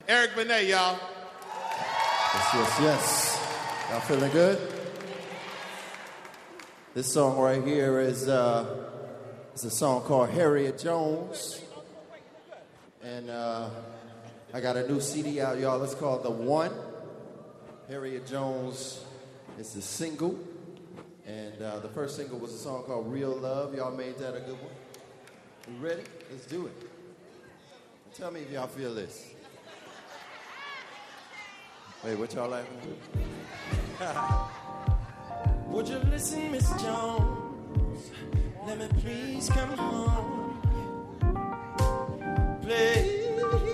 Eric Benet, y'all. Yes. Y'all feeling good? This song right here is it's a song called Harriet Jones. And I got a new CD out, y'all. It's called The One. Harriet Jones is the single. And the first single was a song called Real Love. Y'all made that a good one? You ready? Let's do it. Tell me if y'all feel this. Wait, what y'all laughing at? Would you listen, Miss Jones? Let me please come home. Please.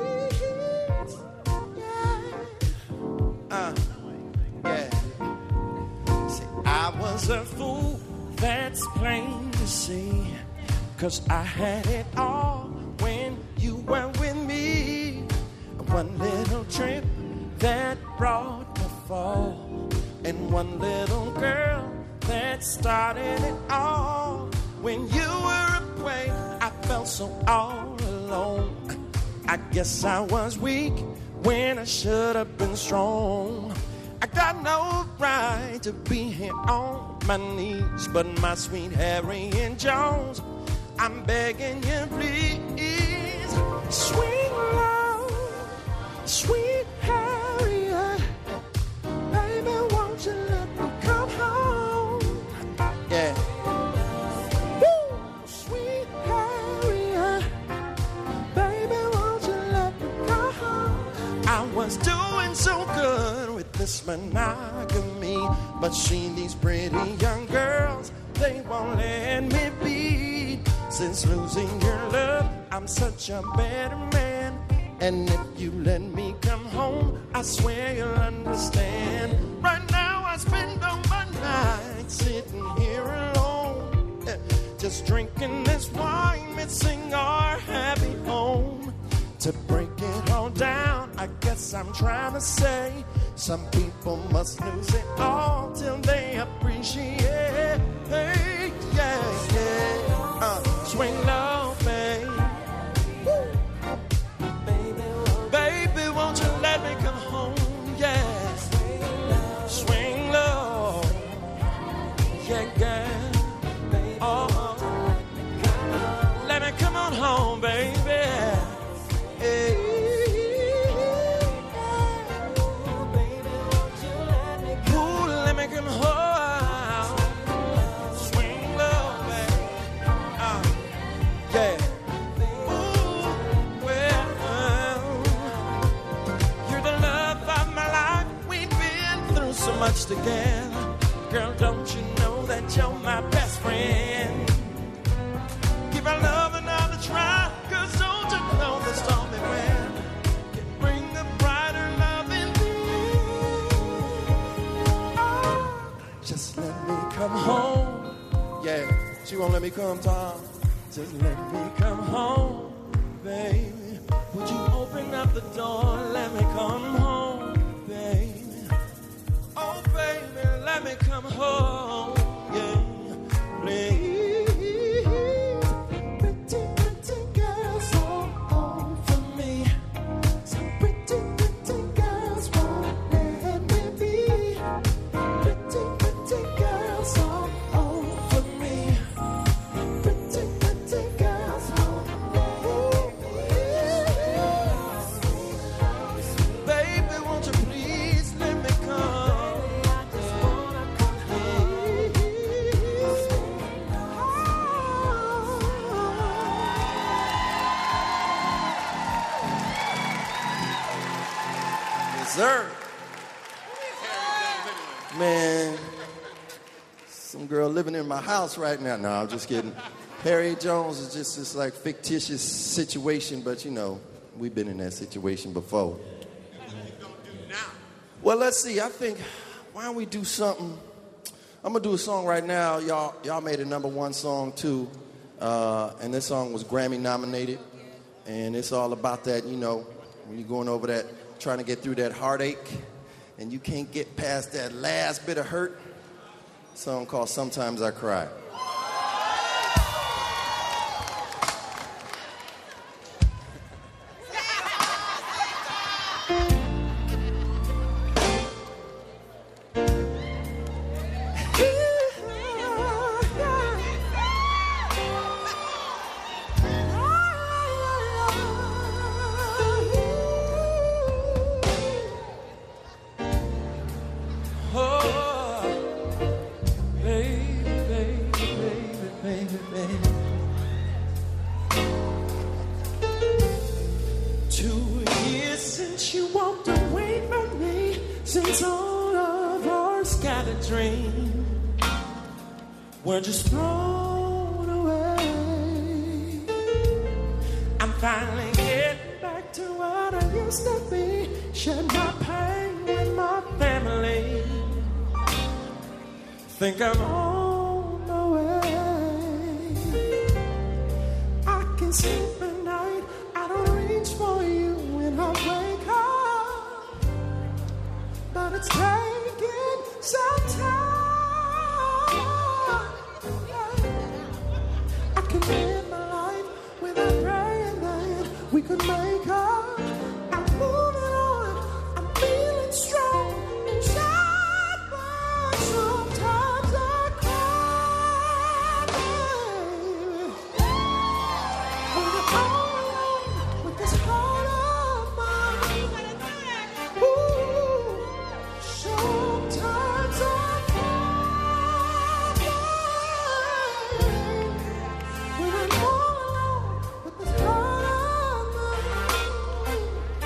Yeah. See, I was a fool, that's plain to see. 'Cause I had it all when you were with me. One little trip that brought the fall, and one little girl that started it all. When you were away, I felt so all alone. I guess I was weak when I should have been strong. I got no right to be here on my knees, but my sweet Harriet Jones, I'm begging you, please. Sweet love, sweet Harriet, baby, won't you let me come home? Yeah. Woo! Sweet Harriet, baby, won't you let me come home? I was doing so good with this monogamy, but see these pretty young girls, they won't let me be. Since losing your love, I'm such a better man. And if you let me come home, I swear you'll understand. Right now I spend all my nights sitting here alone, just drinking this wine, missing our happy home. To break it all down, I guess I'm trying to say, some people must lose it all till they appreciate. Hey, yeah. Swing low, babe. Baby, won't you let me come home? Yeah. Swing low. Yeah, girl. Oh, let me come on home, baby. Hey. Ooh, let me come home. Much together, girl, don't you know that you're my best friend? Give our love another try, 'cause don't you know the stormy wind can bring a brighter love in me. Oh, just let me come home. Yeah, she won't let me come, Tom. Just let me come home, baby. Would you open up the door and let me come home, baby? Oh, baby, let me come home, yeah, please. Pretty, pretty girls all over me. Some pretty, pretty girls won't let me be. Pretty, pretty girls all over me. Pretty, pretty girls won't let me be. Baby, won't you please let me come? Sir. Man, some girl living in my house right now. No, I'm just kidding. Harriet Jones is just this like fictitious situation, but you know, we've been in that situation before. Well, let's see. I think, why don't we do something? I'm gonna do a song right now. Y'all made a #1 song too, and this song was Grammy nominated, and it's all about that, you know, when you're going over that, trying to get through that heartache, and you can't get past that last bit of hurt. A song called Sometimes I Cry. She walked away from me since all of our scattered dreams were just thrown away. I'm finally getting back to what I used to be. Share my pain with my family. Think I'm on my way. I can sleep at night. I don't reach for you when I wake up, but it's taking some time. I can live my life without praying that we could make up. I'm moving on. I'm feeling strong inside, but sometimes I cry, baby. When I'm all alone with this heart of mine. Ooh, sometimes I cry, baby. When I'm all alone with this heart of mine.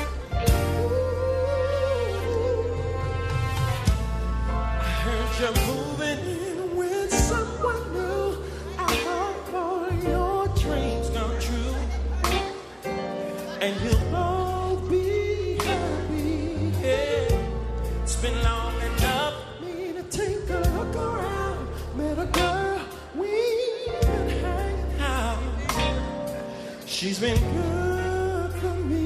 I heard you're moving in with someone new. I hope all your dreams come true, and you'll both be happy. Yeah, it's been long enough for me to take a look around. Met a girl, we've been hanging out. She's been good for me,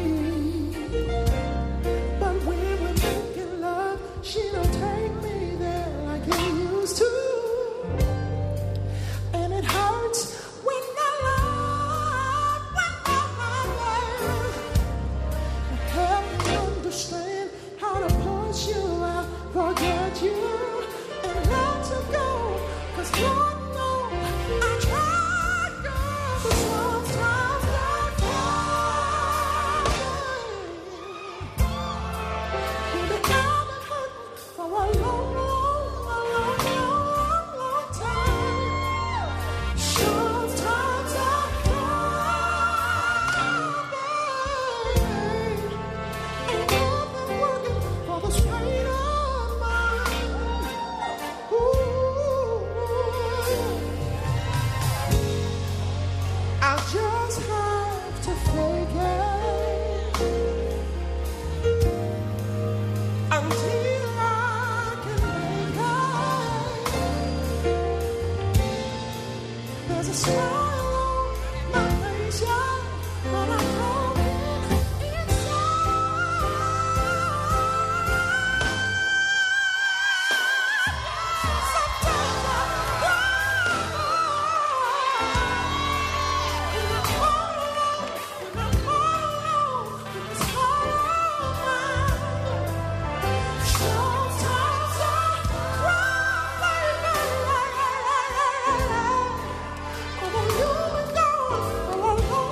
but when we're making love, she don't take me there like he used to. And it hurts when I love, help me understand how to push you out, forget you, and let you go. 'Cause Lord knows I tried, girl, but sometimes I cry. You've been out and hurting for a long, long time. Sometimes I cry, babe. Ain't nothing working for this pain of mine. Ooh, I'll just have to fake it until I can make it. There's a smile on my face, yeah, but I'm broken inside. Sometimes I cry. When I'm all alone, when I'm all alone with this heart of mine. Sometimes I cry, baby. Oh, you and gone for a long,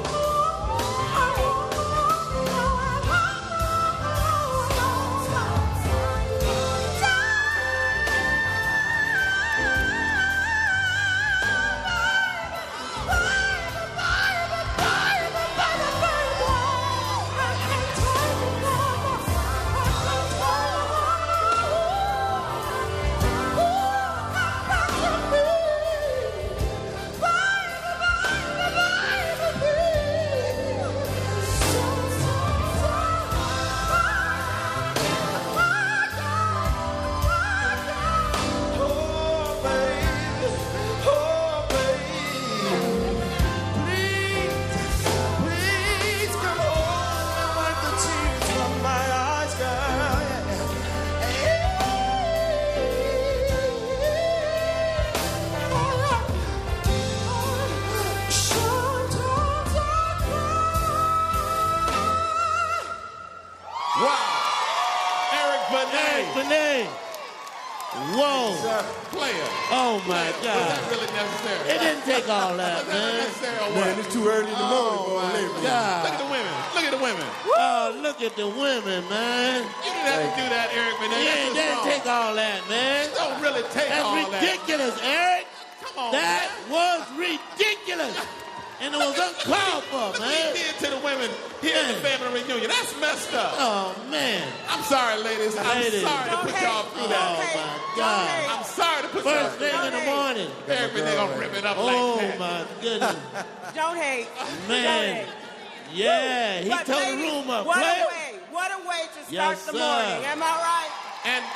Benet. Whoa. Player. Oh my Was God. that really necessary? It didn't take all that, Was that man. necessary or Man, what? it's too early in the morning for a lady. Look at God. the women. Look at the women. Oh, look at the women, man. You didn't have to do that, Eric Benet. Yeah, it That's didn't just take all that, man. wrong. Don't really take That's all that. ridiculous, Eric. Come on, That man. was ridiculous. And it was uncalled for, Look what man. he did to the women here at the family reunion. That's messed up. Oh, man. I'm sorry, ladies. I'm Ladies. sorry to Don't put hate. y'all through Oh, that. my God. I'm sorry to put y'all First through thing that. in the morning. Eric, they gonna rip it up Oh, like that. my goodness. Don't hate. Man. Yeah, he But tore the ladies, room up. What Player. a way. What a way to start Yes, the sir. morning. Am I right? And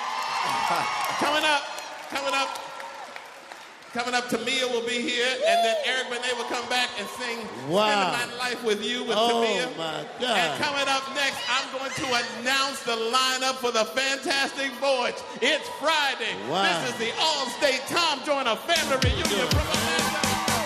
coming up, Tamia will be here, and then Eric Benet will come back and sing Wow. Spending My Life With You with Oh, Tamia. my And God. coming up next, I'm going to announce the lineup for the Fantastic Voyage. It's Friday. Wow. This is the All-State Tom Joyner Family Reunion from Atlanta.